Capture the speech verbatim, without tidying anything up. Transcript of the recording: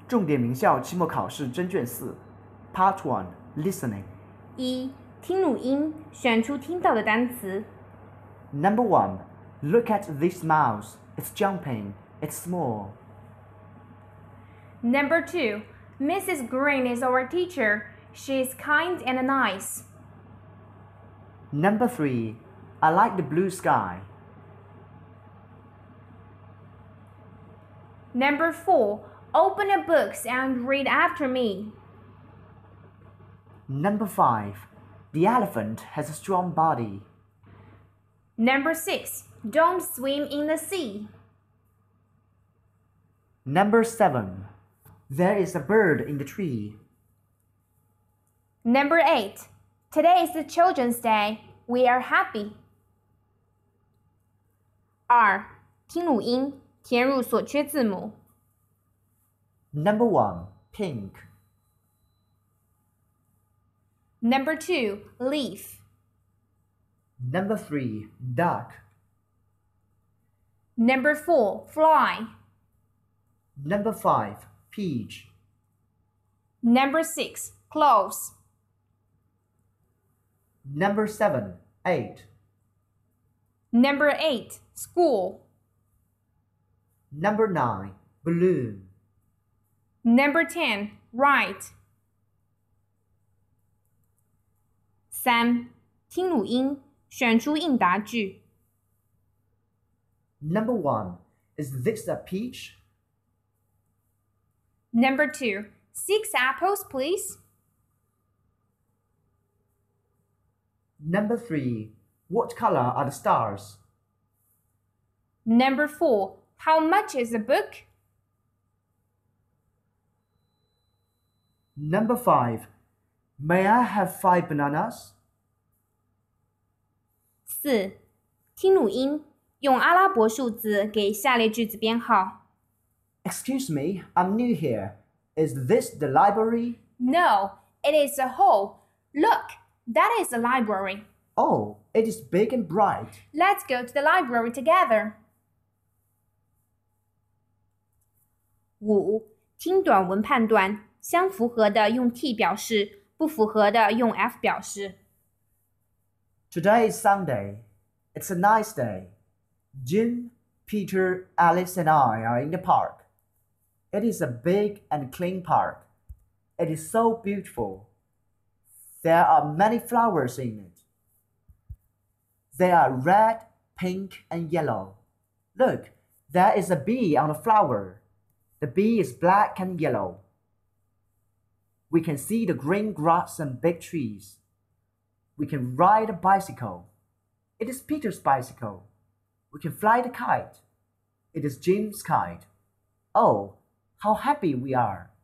重点名校期末考试真卷四 Part one Listening 一、听录音，选出听到的单词。 Number one Look at this mouse. It's jumping. It's small. Number two, Missus Green is our teacher. She is kind and nice. Number three I like the blue sky. Number four, open the books and read after me. Number five The elephant has a strong body. Number six, don't swim in the sea. Number seven There is a bird in the tree. Number eight, today is the Children's Day. We are happy. 二、听录音，填入所缺字母。 Number one Pink. Number two, leaf. Number three Duck. Number four, fly. Number five Peach. Number six, clothes. Number seven Eight. Number eight, school. Number nine Balloon. Number ten, right. 三、听录音，选出应答句。 Number one Is this a peach? Number two, six apples, please. Number three What color are the stars? Number four, how much is a book? Number five May I have five bananas? 四、听录音，用阿拉伯数字给下列句子编号。 Excuse me, I'm new here. Is this the library? No, it is a hole. Look, that is a library. Oh, it is big and bright. Let's go to the library together. 五、听短文判断，相符合的用 T 表示，不符合的用 F 表示。 Today is Sunday. It's a nice day. Jim, Peter, Alice, and I are in the park. It is a big and clean park. It is so beautiful. There are many flowers in it. They are red, pink, and yellow. Look, there is a bee on the flower. The bee is black and yellow. We can see the green grass and big trees. We can ride a bicycle. It is Peter's bicycle. We can fly the kite. It is Jim's kite. Oh, how happy we are!